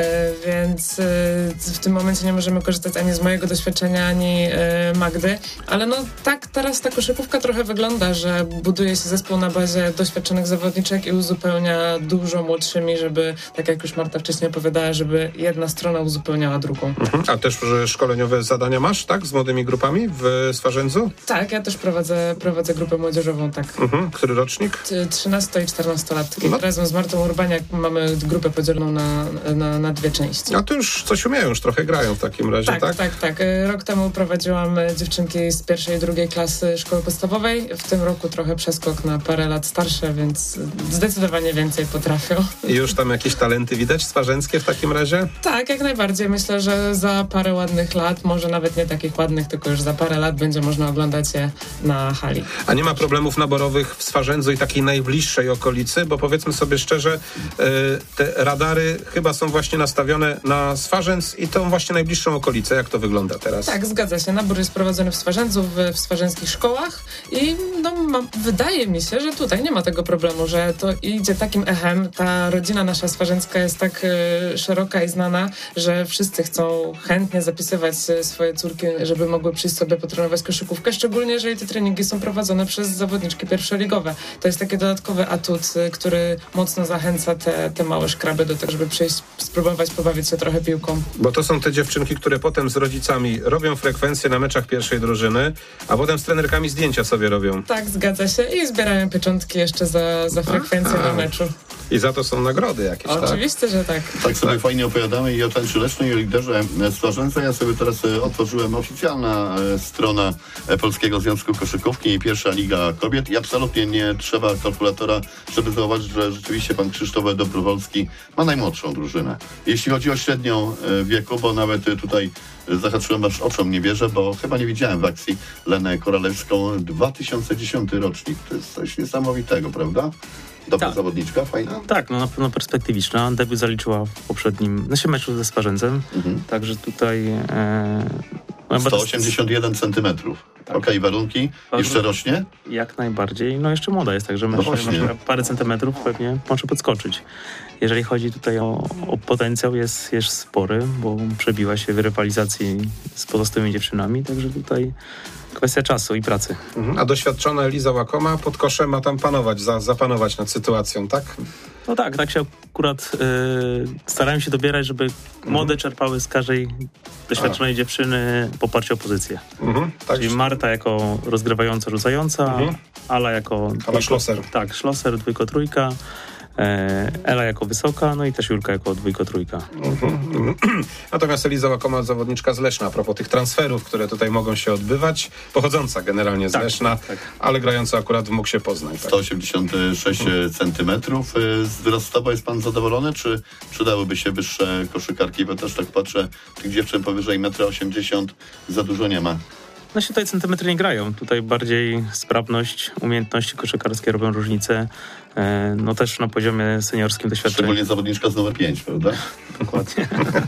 więc w tym momencie nie możemy korzystać ani z mojego doświadczenia, ani Magdy, ale no tak teraz ta koszykówka trochę wygląda, że buduje się zespół na bazie doświadczonych zawodniczek i uzupełnia dużo młodszymi, żeby, tak jak już Marta wcześniej opowiadała, żeby jedna strona uzupełniała drugą. Mhm. A też szkoleniowe zadania masz, tak? Z młodymi grupami w Swarzędzu? Tak, ja też prowadzę, prowadzę grupę młodzieżową, tak. Mhm. Który rocznik? trzynasto i czternastolatki. No. Razem z Martą Urban zdecydowanie mamy grupę podzieloną na, na, na dwie części. A to już coś umieją, już trochę grają w takim razie, tak? Tak, tak, tak. tak. Rok temu prowadziłam dziewczynki z pierwszej i drugiej klasy szkoły podstawowej. W tym roku trochę przeskok na parę lat starsze, więc zdecydowanie więcej potrafią. I już tam jakieś talenty widać swarzęckie w takim razie? Tak, jak najbardziej. Myślę, że za parę ładnych lat, może nawet nie takich ładnych, tylko już za parę lat będzie można oglądać je na hali. A nie ma problemów naborowych w Swarzędzu i takiej najbliższej okolicy, bo powiedzmy sobie szczerze, te radary chyba są właśnie nastawione na Swarzędz i tą właśnie najbliższą okolicę. Jak to wygląda teraz? Tak, zgadza się. Nabór jest prowadzony w Swarzędzu, w, w swarzędzkich szkołach i no, ma, wydaje mi się, że tutaj nie ma tego problemu, że to idzie takim echem. Ta rodzina nasza swarzędzka jest tak y, szeroka i znana, że wszyscy chcą chętnie zapisywać y, swoje córki, żeby mogły przyjść sobie potrenować koszykówkę, szczególnie jeżeli te treningi są prowadzone przez zawodniczki pierwszoligowe. To jest taki dodatkowy atut, y, który mocno zachęca te, te małe szkraby do tego, żeby przyjść, spróbować pobawić się trochę piłką. Bo to są te dziewczynki, które potem z rodzicami robią frekwencję na meczach pierwszej drużyny, a potem z trenerkami zdjęcia sobie robią. Tak, zgadza się. I zbierają pieczątki jeszcze za, za frekwencję na meczu. I za to są nagrody jakieś, tak? Oczywiście, że tak. Tak sobie tak. Fajnie opowiadamy i o tańczy lecznej i o liderze Swarzędza. Ja sobie teraz otworzyłem oficjalna strona Polskiego Związku Koszykówki i pierwsza Liga Kobiet i absolutnie nie trzeba kalkulatora, żeby zauważyć, że rzeczywiście pan Krzysztof Dobrowolski ma najmłodszą drużynę. Jeśli chodzi o średnią wieku, bo nawet tutaj zahaczyłem, aż oczom nie wierzę, bo chyba nie widziałem w akcji Lenę Koralewską. dwa tysiące dziesiąty rocznik. To jest coś niesamowitego, prawda? Dobra tak. Zawodniczka, fajna? Tak, no na pewno perspektywiczna. Debiut zaliczyła w poprzednim no się meczu ze Swarzędzem, mhm. także tutaj... E, sto osiemdziesiąt jeden centymetrów. Tak. Okej, okay, warunki? Jeszcze rośnie? Jak najbardziej. No jeszcze młoda jest, także no myślę, że parę centymetrów pewnie może podskoczyć. Jeżeli chodzi tutaj o, o potencjał, jest, jest spory, bo przebiła się w rywalizacji z pozostałymi dziewczynami, także tutaj kwestia czasu i pracy. Mhm. A doświadczona Eliza Łakoma pod koszem ma tam panować, za, zapanować nad sytuacją, tak? No tak, tak się akurat yy, starałem się dobierać, żeby mhm. młode czerpały z każdej doświadczonej A. dziewczyny poparcie o pozycję. Mhm. Tak, czyli Marta jako rozgrywająca, rzucająca, mhm. Ala jako... Ala Schlosser. Tak, Schlosser, dwójko, trójka. Ela jako wysoka, no i też Julka jako dwójko, trójka. Mm-hmm. Natomiast Eliza Łakoma, zawodniczka z Leszna, a propos tych transferów, które tutaj mogą się odbywać, pochodząca generalnie z tak, Leszna, tak. ale grająca akurat w Muksie Poznań. Tak? sto osiemdziesiąt sześć mm. centymetrów. Wzrostowo jest pan zadowolony, czy przydałyby się wyższe koszykarki? Bo też tak patrzę, tych dziewczyn powyżej jeden osiemdziesiąt m za dużo nie ma. No się tutaj centymetry nie grają. Tutaj bardziej sprawność, umiejętności koszykarskie robią różnicę. No też na poziomie seniorskim doświadczenia. Szczególnie zawodniczka z numer pięć, prawda? Dokładnie.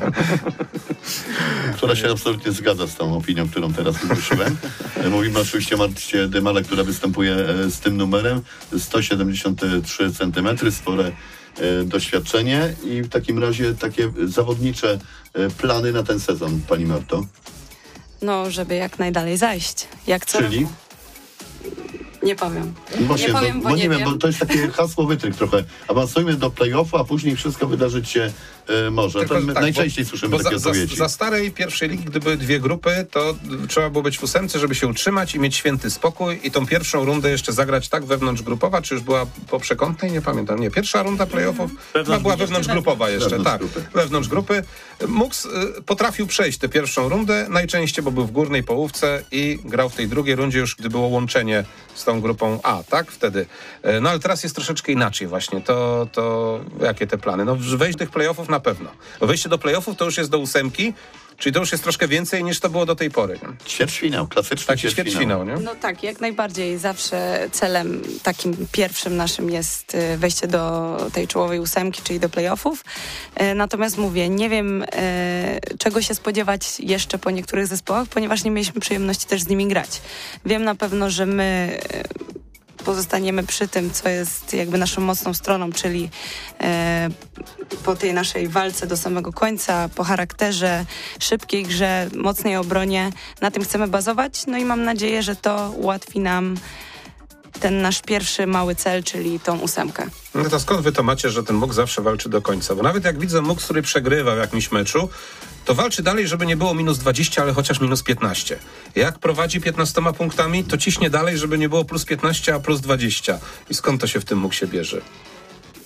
Która się absolutnie zgadza z tą opinią, którą teraz wygłosiłem. Mówimy oczywiście o Marcie Dymale, która występuje z tym numerem. sto siedemdziesiąt trzy centymetry, spore doświadczenie. I w takim razie takie zawodnicze plany na ten sezon, pani Marto? No, żeby jak najdalej zajść. Jak co Czyli? roku. Nie powiem. Właśnie, nie powiem, bo, bo, bo nie nie wiem, wiem. bo to jest takie hasło wytryk trochę. Awansujmy do play-offu, a później wszystko wydarzyć się e, może. Tylko, to my tak, najczęściej bo, słyszymy bo takie za, odpowiedzi. Za, za starej pierwszej ligi, gdy były dwie grupy, to trzeba było być w ósemce, żeby się utrzymać i mieć święty spokój i tą pierwszą rundę jeszcze zagrać tak wewnątrzgrupowa, czy już była po przekątnej? Nie pamiętam. Nie, pierwsza runda play-offów wewnątrz, była wewnątrzgrupowa jeszcze. Wewnątrz tak, grupy. wewnątrz grupy. Muks y, potrafił przejść tę pierwszą rundę, najczęściej, bo był w górnej połówce i grał w tej drugiej rundzie już, gdy było łączenie z tą grupą A, tak? Wtedy. No ale teraz jest troszeczkę inaczej właśnie. To, to jakie te plany? No wejść do tych play-offów na pewno. Wejście do play-offów to już jest do ósemki, czyli to już jest troszkę więcej niż to było do tej pory. Ćwierćfinał, klasyczny Taki ćwierćfinał, nie? No tak, jak najbardziej. Zawsze celem takim pierwszym naszym jest wejście do tej czołowej ósemki, czyli do play-offów. Natomiast mówię, nie wiem czego się spodziewać jeszcze po niektórych zespołach, ponieważ nie mieliśmy przyjemności też z nimi grać. Wiem na pewno, że my pozostaniemy przy tym, co jest jakby naszą mocną stroną, czyli e, po tej naszej walce do samego końca, po charakterze, szybkiej grze, mocnej obronie. Na tym chcemy bazować, no i mam nadzieję, że to ułatwi nam ten nasz pierwszy mały cel, czyli tą ósemkę. No to skąd wy to macie, że ten Muks zawsze walczy do końca? Bo nawet jak widzę Muks, który przegrywa w jakimś meczu, to walczy dalej, żeby nie było minus dwadzieścia, ale chociaż minus piętnaście. Jak prowadzi piętnastoma punktami, to ciśnie dalej, żeby nie było plus piętnaście, a plus dwadzieścia. I skąd to się w tym Muksie bierze?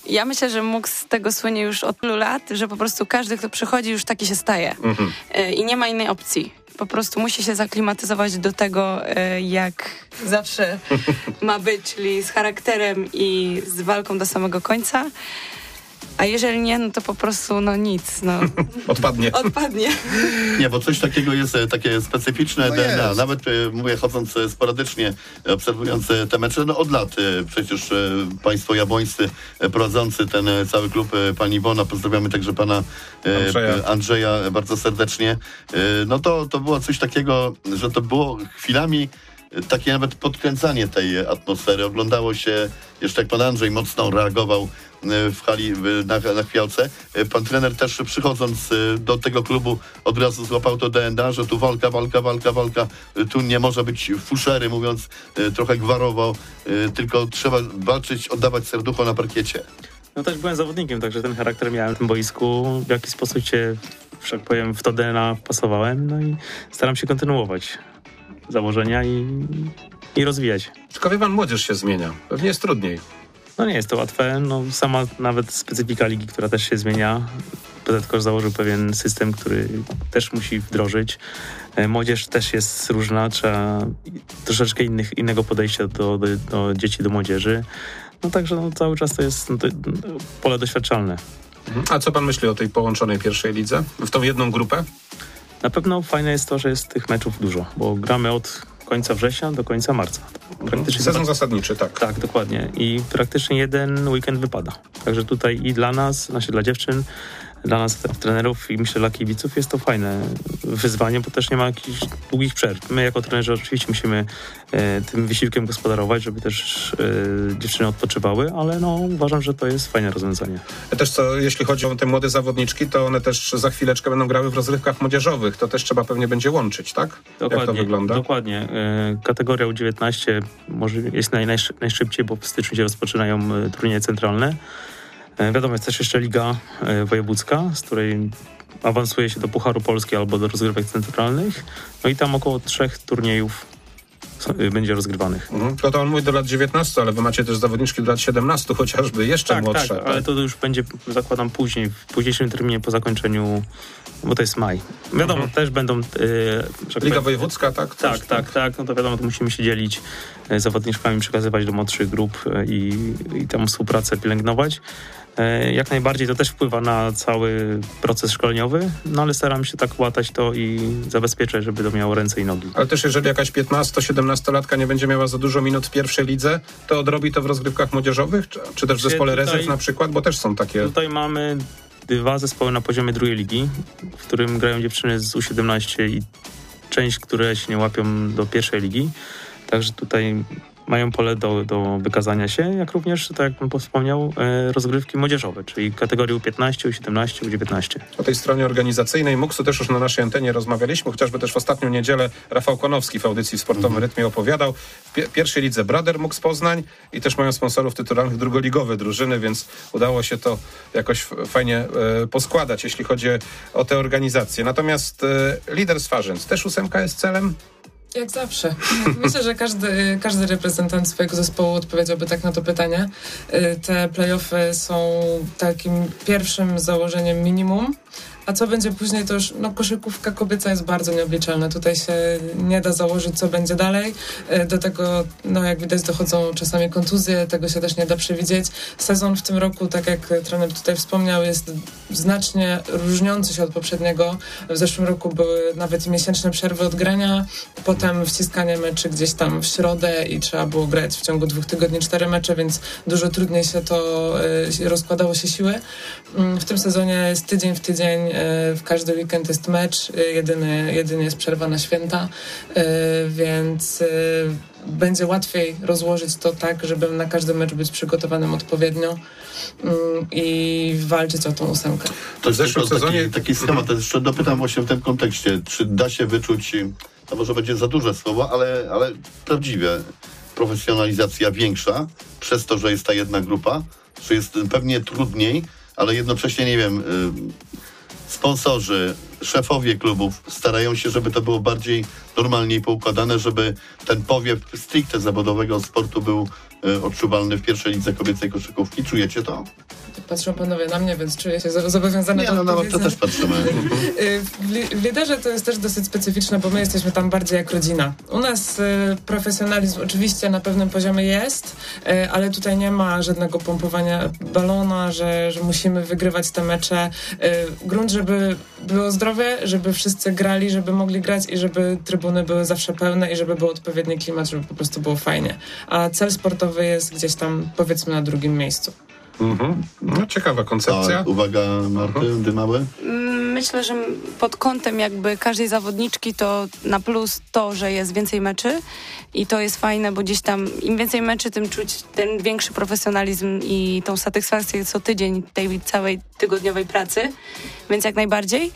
ja myślę, że Muks z tego słynie już od tylu lat, że po prostu każdy, kto przychodzi, już taki się staje. Mhm. I nie ma innej opcji. Po prostu musi się zaklimatyzować do tego, jak zawsze ma być, czyli z charakterem i z walką do samego końca. A jeżeli nie, no to po prostu no nic. No. Odpadnie. Odpadnie. Nie, bo coś takiego jest takie specyficzne no D N A. jest. Nawet mówię, chodząc sporadycznie, obserwując te mecze, no od lat przecież państwo jabłońscy prowadzący ten cały klub, pani Iwona, pozdrawiamy także pana Andrzeja, Andrzeja bardzo serdecznie. No to, to było coś takiego, że to było chwilami takie nawet podkręcanie tej atmosfery. Oglądało się, jeszcze jak pan Andrzej mocno reagował w hali na, na Chwiałce. Pan trener też przychodząc do tego klubu od razu złapał to D N A, że tu walka, walka, walka, walka. Tu nie może być fuszery, mówiąc trochę gwarowo, tylko trzeba walczyć, oddawać serducho na parkiecie. No też byłem zawodnikiem, także ten charakter miałem na tym boisku. W jaki sposób się, że tak powiem, w to D N A pasowałem, no i staram się kontynuować założenia i, i rozwijać. Tylko wie pan, młodzież się zmienia. Pewnie jest trudniej. No nie jest to łatwe. No, sama nawet specyfika ligi, która też się zmienia. P Z K założył pewien system, który też musi wdrożyć. Młodzież też jest różna. Trzeba troszeczkę innych, innego podejścia do, do, do dzieci, do młodzieży. No także no, cały czas to jest no, to, no, pole doświadczalne. A co pan myśli o tej połączonej pierwszej lidze? W tą jedną grupę? Na pewno fajne jest to, że jest tych meczów dużo, bo gramy od końca września do końca marca. Praktycznie Sezon chyba, zasadniczy, tak. Tak, dokładnie. I praktycznie jeden weekend wypada. Także tutaj i dla nas, znaczy dla dziewczyn, dla nas trenerów i myślę dla kibiców jest to fajne wyzwanie, bo też nie ma jakichś długich przerw. My jako trenerzy oczywiście musimy e, tym wysiłkiem gospodarować, żeby też e, dziewczyny odpoczywały, ale no uważam, że to jest fajne rozwiązanie. Też co, jeśli chodzi o te młode zawodniczki, to one też za chwileczkę będą grały w rozrywkach młodzieżowych. To też trzeba pewnie będzie łączyć, tak? Dokładnie. Jak to wygląda? Dokładnie. E, kategoria U dziewiętnaście może jest naj, najsz, najszybciej, bo w styczniu się rozpoczynają e, turnieje centralne. Wiadomo, jest też jeszcze Liga Wojewódzka, z której awansuje się do Pucharu Polski albo do rozgrywek centralnych. No i tam około trzech turniejów będzie rozgrywanych. Mhm. To, to on mówi do lat dziewiętnastu, ale wy macie też zawodniczki do lat siedemnastu, chociażby jeszcze tak, młodsze. Tak, tak, ale to już będzie, zakładam, później, w późniejszym terminie po zakończeniu, bo to jest maj. Wiadomo, mhm. też będą... Yy, Liga powiem, Wojewódzka, tak? Tak, tak, tak, tak. No to wiadomo, to musimy się dzielić zawodniczkami, przekazywać do młodszych grup i, i tę współpracę pielęgnować. Jak najbardziej to też wpływa na cały proces szkoleniowy, no ale staram się tak łatać to i zabezpieczać, żeby to miało ręce i nogi. Ale też jeżeli jakaś piętnasto-siedemnastolatka nie będzie miała za dużo minut w pierwszej lidze, to odrobi to w rozgrywkach młodzieżowych, czy, czy też w zespole tutaj, rezerw na przykład, bo też są takie... Tutaj mamy dwa zespoły na poziomie drugiej ligi, w którym grają dziewczyny z U siedemnaście i część, które się nie łapią do pierwszej ligi, także tutaj mają pole do, do wykazania się, jak również, tak jak pan wspomniał, e, rozgrywki młodzieżowe, czyli kategorii U piętnaście, U siedemnaście, U dziewiętnaście. O tej stronie organizacyjnej Muksu też już na naszej antenie rozmawialiśmy, chociażby też w ostatnią niedzielę Rafał Konowski w audycji w Sportowym mm-hmm. Rytmie opowiadał. W pi- pierwszej lidze Brader Muks Poznań i też mają sponsorów tytularnych drugoligowe drużyny, więc udało się to jakoś f- fajnie e, poskładać, jeśli chodzi o te organizacje. Natomiast e, lider z Farzędz, też ósemka jest celem? Jak zawsze. Myślę, że każdy, każdy reprezentant swojego zespołu odpowiedziałby tak na to pytanie. Te play-offy są takim pierwszym założeniem minimum, a co będzie później, to już no, koszykówka kobieca jest bardzo nieobliczalna. Tutaj się nie da założyć, co będzie dalej. Do tego, no jak widać, dochodzą czasami kontuzje, tego się też nie da przewidzieć. Sezon w tym roku, tak jak trener tutaj wspomniał, jest znacznie różniący się od poprzedniego. W zeszłym roku były nawet i miesięczne przerwy od grania, potem wciskanie meczy gdzieś tam w środę i trzeba było grać w ciągu dwóch tygodni cztery mecze, więc dużo trudniej się to rozkładało się siły. W tym sezonie jest tydzień w tydzień, w każdy weekend jest mecz, jedyny, jedynie jest przerwa na święta, więc będzie łatwiej rozłożyć to tak, żeby na każdy mecz być przygotowanym odpowiednio i walczyć o tą ósemkę. To jest zeszłym sezonie taki, taki schemat. Jeszcze dopytam właśnie w tym kontekście, czy da się wyczuć, to może będzie za duże słowo, ale, ale prawdziwie profesjonalizacja większa przez to, że jest ta jedna grupa, czy jest pewnie trudniej, ale jednocześnie, nie wiem, sponsorzy, szefowie klubów starają się, żeby to było bardziej normalniej poukładane, żeby ten powiew stricte zawodowego sportu był y, odczuwalny w pierwszej lidze kobiecej koszykówki. Czujecie to? patrzą panowie na mnie, więc czuję się zobowiązana Nie, do no, no odpowiedzi. to też patrzymy. W, li, w liderze to jest też dosyć specyficzne, bo my jesteśmy tam bardziej jak rodzina. U nas y, profesjonalizm oczywiście na pewnym poziomie jest, y, ale tutaj nie ma żadnego pompowania balona, że, że musimy wygrywać te mecze. Y, grunt, żeby było zdrowie, żeby wszyscy grali, żeby mogli grać i żeby trybuny były zawsze pełne i żeby był odpowiedni klimat, żeby po prostu było fajnie. A cel sportowy jest gdzieś tam, powiedzmy, na drugim miejscu. Mhm. No, ciekawa koncepcja. A, uwaga, Marty, Mhm. dymały? Myślę, że pod kątem jakby każdej zawodniczki to na plus to, że jest więcej meczy i to jest fajne, bo gdzieś tam im więcej meczy, tym czuć ten większy profesjonalizm i tą satysfakcję co tydzień tej całej tygodniowej pracy, więc jak najbardziej.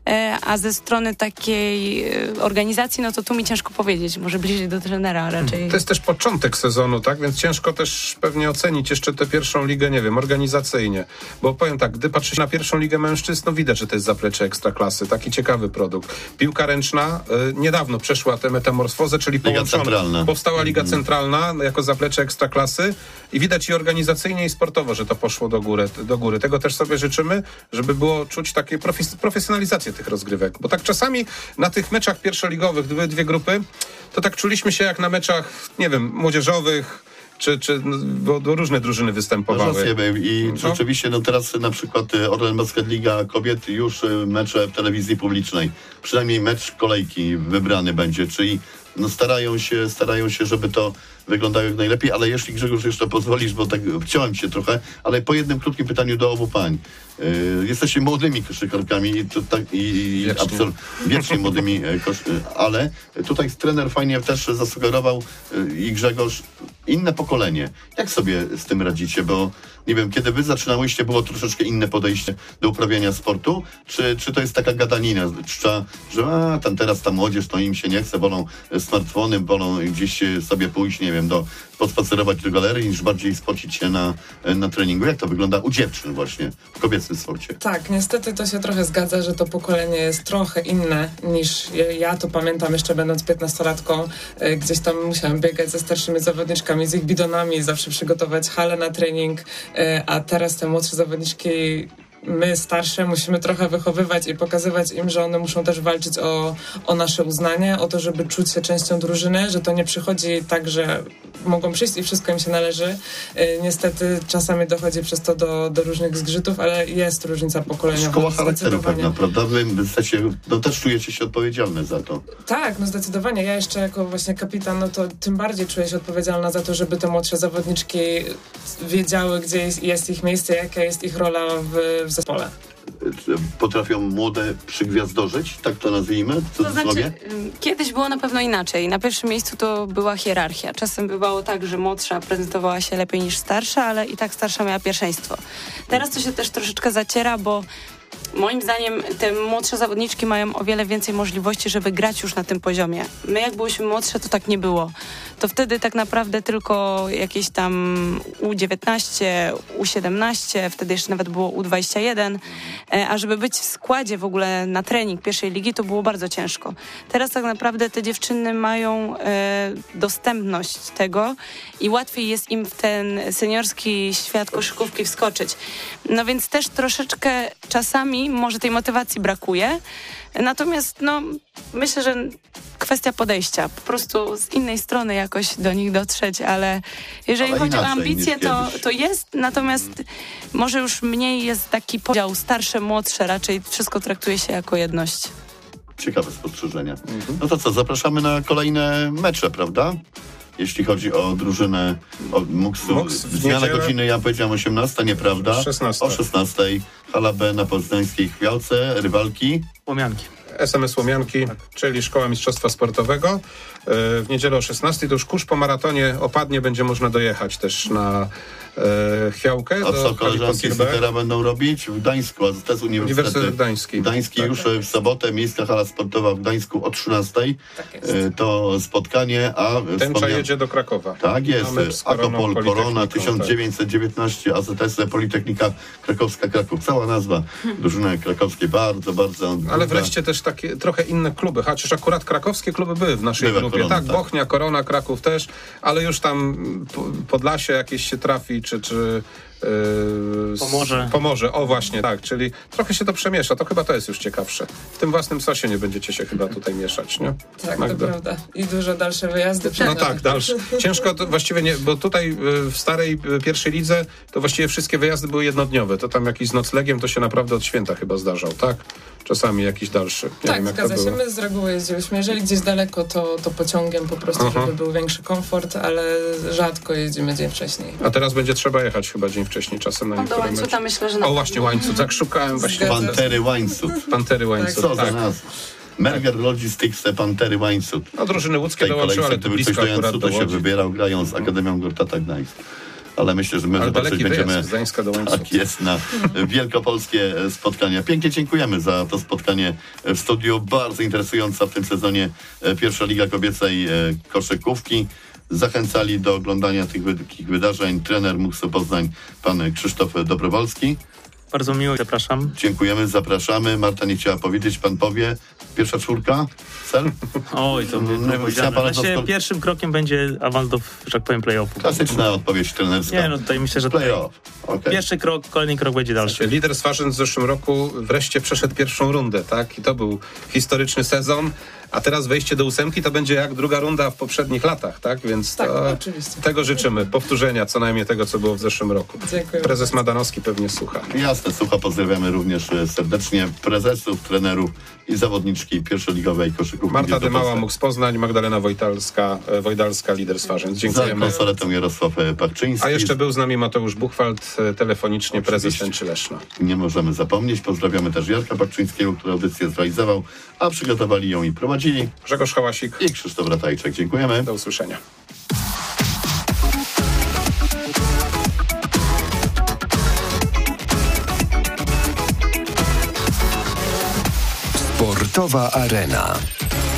A ze strony takiej organizacji, no to tu mi ciężko powiedzieć, może bliżej do trenera raczej. To jest też początek sezonu, tak? Więc ciężko też pewnie ocenić jeszcze tę pierwszą ligę, nie wiem, organizacyjnie. Bo powiem tak, gdy patrzy się na pierwszą ligę mężczyzn, no widać, że to jest zaplecze ekstraklasy. Taki ciekawy produkt. Piłka ręczna y, niedawno przeszła tę metamorfozę, czyli Liga połączona. Centralna. Powstała Liga Centralna jako zaplecze ekstraklasy i widać i organizacyjnie, i sportowo, że to poszło do góry. Do góry. Tego też sobie życzymy, żeby było czuć takie profes- profesjonalizację tych rozgrywek. Bo tak czasami na tych meczach pierwszoligowych, były dwie grupy, to tak czuliśmy się jak na meczach, nie wiem, młodzieżowych, czy, czy bo, bo różne drużyny występowały. Rację, I No. rzeczywiście, no teraz na przykład Orlen Basket Liga Kobiet już mecze w telewizji publicznej. Przynajmniej mecz kolejki wybrany będzie, czyli no starają się, starają się, żeby to wyglądało jak najlepiej, ale jeśli Grzegorz jeszcze pozwolisz, bo tak wciąłem się trochę, ale po jednym krótkim pytaniu do obu pań. Yy, jesteście młodymi koszykarkami i, to, tak, i, i Wiecznie. absol- wiecznie młodymi, kosz, ale tutaj trener fajnie też zasugerował yy, i Grzegorz, inne pokolenie. Jak sobie z tym radzicie? Bo nie wiem, kiedy wy zaczynałyście, było troszeczkę inne podejście do uprawiania sportu? Czy, czy to jest taka gadanina, czcza, że a, tam teraz ta młodzież, to im się nie chce, wolą smartfony, wolą gdzieś sobie pójść, nie wiem, do, pospacerować do galerii, niż bardziej spocić się na, na treningu. Jak to wygląda u dziewczyn właśnie w kobiecym sporcie? Tak, niestety to się trochę zgadza, że to pokolenie jest trochę inne niż ja, ja to pamiętam jeszcze będąc piętnastolatką. Y, gdzieś tam musiałam biegać ze starszymi zawodniczkami, z ich bidonami, zawsze przygotować halę na trening, y, a teraz te młodsze zawodniczki, my starsze musimy trochę wychowywać i pokazywać im, że one muszą też walczyć o, o nasze uznanie, o to, żeby czuć się częścią drużyny, że to nie przychodzi tak, że mogą przyjść i wszystko im się należy. Y, niestety czasami dochodzi przez to do, do różnych zgrzytów, ale jest różnica pokoleniowa. Szkoła charakteru zdecydowanie. pewna, prawda? Wy jesteście, no też czujecie się odpowiedzialne za to. Tak, no zdecydowanie. Ja jeszcze jako właśnie kapitan, no to tym bardziej czuję się odpowiedzialna za to, żeby te młodsze zawodniczki wiedziały, gdzie jest, jest ich miejsce, jaka jest ich rola w, w zespole. Potrafią młode przygwiazdorzyć, tak to nazwijmy, w To znaczy, cudzysłowie? ym, kiedyś było na pewno inaczej. Na pierwszym miejscu to była hierarchia. Czasem bywało tak, że młodsza prezentowała się lepiej niż starsza, ale i tak starsza miała pierwszeństwo. Teraz to się też troszeczkę zaciera, bo moim zdaniem te młodsze zawodniczki mają o wiele więcej możliwości, żeby grać już na tym poziomie. My jak byłyśmy młodsze, to tak nie było. To wtedy tak naprawdę tylko jakieś tam U dziewiętnaście, U siedemnaście, wtedy jeszcze nawet było U dwadzieścia jeden, a żeby być w składzie w ogóle na trening pierwszej ligi, to było bardzo ciężko. Teraz tak naprawdę te dziewczyny mają e, dostępność tego i łatwiej jest im w ten seniorski świat koszykówki wskoczyć. No więc też troszeczkę czasami może tej motywacji brakuje. Natomiast no, myślę, że kwestia podejścia, po prostu z innej strony jakoś do nich dotrzeć, ale jeżeli Ale chodzi o inaczej ambicje, niż to, kiedyś. to jest, natomiast może już mniej jest taki podział starsze, młodsze, raczej wszystko traktuje się jako jedność. Ciekawe spostrzeżenia. No to co, zapraszamy na kolejne mecze, prawda? Jeśli chodzi o drużynę o Muksu. Muks w Zmiana niedzielę. godziny, ja powiedziałem osiemnasta, nieprawda? szesnasta. O szesnastej. Hala B na poznańskiej Chwiałce. Rywalki. Łomianki. S M S Łomianki, czyli Szkoła Mistrzostwa Sportowego. W niedzielę o szesnastej, to już kurz po maratonie opadnie, będzie można dojechać też na e, Chwiałkę. A do co hali koleżanki z Posirbe. Litera będą robić? W Gdańsku, a to jest Uniwersytet Uniwersytet Gdański. Gdański Tak. już w sobotę, Miejska Hala Sportowa w Gdańsku o trzynastej. Tak jest. E, To spotkanie, a Tęcza wspomniałem- jedzie do Krakowa. Tak jest. Na mecz z Koroną Akopol Korona Politechniką, tysiąc dziewięćset dziewiętnaście, A Z S Politechnika Krakowska Kraków. Cała nazwa drużyny krakowskiej bardzo, bardzo... Ale wreszcie też takie trochę inne kluby, chociaż akurat krakowskie kluby były w naszej Była grupie. Korona, tak, tak. Bochnia, Korona, Kraków też, ale już tam po- Podlasie jakieś się trafi, czy, czy Yy, Pomorze. Pomorze, o właśnie, tak, czyli trochę się to przemiesza, to chyba to jest już ciekawsze. W tym własnym sosie nie będziecie się chyba tutaj mieszać, nie? Tak, Magda? to prawda. I dużo dalsze wyjazdy. przed No nami. tak, dalsze. Ciężko to właściwie nie, bo tutaj y, w starej y, pierwszej lidze to właściwie wszystkie wyjazdy były jednodniowe. To tam jakiś z noclegiem to się naprawdę od święta chyba zdarzał, tak? Czasami jakiś dalszy. Nie Tak, wiem, jak zgadza to się. było. My z reguły jeździliśmy. Jeżeli gdzieś daleko, to, to pociągiem po prostu, Aha. żeby był większy komfort, ale rzadko jeździmy dzień wcześniej. A teraz będzie trzeba jechać chyba dzień wcześniej czasem na No do niektóre łańcucha mecze. myślę, że na O właśnie, łańcuch, tak szukałem właśnie. Zgadza się. Pantery Łańcuch. Pantery łańcuch, Co za tak. nazwa? Merger Logistics, te Pantery Łańcuch. No drużyny W łódzkie tej dołączyły, kolejce, ale to gdyby ktoś blisko do akurat Jansu, do to się Łodzi. wybierał, grając z Akademią Gortata Gdańsk. Ale myślę, że my Ale zobaczyć daleki będziemy, wyjazd z Gdańska do Łańcucha. tak jest, na wielkopolskie spotkania. Pięknie dziękujemy za to spotkanie w studiu. Bardzo interesująca w tym sezonie pierwsza Liga Kobiecej koszykówki. Zachęcali do oglądania tych wy- takich wydarzeń trener Muksu Poznań, pan Krzysztof Dobrowolski. Bardzo miło, zapraszam. Dziękujemy, zapraszamy. Marta nie chciała powiedzieć, pan powie. Pierwsza czwórka, cel? Oj, to No, by no, było chciałem pana Znaczy, dostąp- pierwszym krokiem będzie awans do, że tak powiem, play-offu. Klasyczna odpowiedź trenerska. Nie, no tutaj myślę, że tutaj Play-off. Okay. pierwszy krok, kolejny krok będzie dalszy. Lider Swarzyn w zeszłym roku wreszcie przeszedł pierwszą rundę, tak? I to był historyczny sezon, a teraz wejście do ósemki to będzie jak druga runda w poprzednich latach, tak? Więc Tak, to, oczywiście. tego życzymy. Powtórzenia co najmniej tego, co było w zeszłym roku. Dziękuję Prezes bardzo. Madanowski pewnie słucha. Jasne, słucha, pozdrawiamy również e, serdecznie prezesów, trenerów i zawodniczki pierwszoligowej koszykówki. Marta Wielkopolskiej. Dymała, Muk z Poznań, Magdalena Wojtalska, e, Wojdalska, Lider Swarzyn. Za Dziękujemy. konsoletą Jarosław e, Parczyński. A jeszcze był z nami Mateusz Buchwald, e, telefonicznie prezes Oczywiście. Tęczy Leszno. Nie możemy zapomnieć. Pozdrawiamy też Jarka Parczyńskiego, który audycję zrealizował, a przygotowali ją i prowadzili. Grzegorz Hałasik, I Krzysztof Ratajczak. Dziękujemy. do usłyszenia. Sportowa Arena.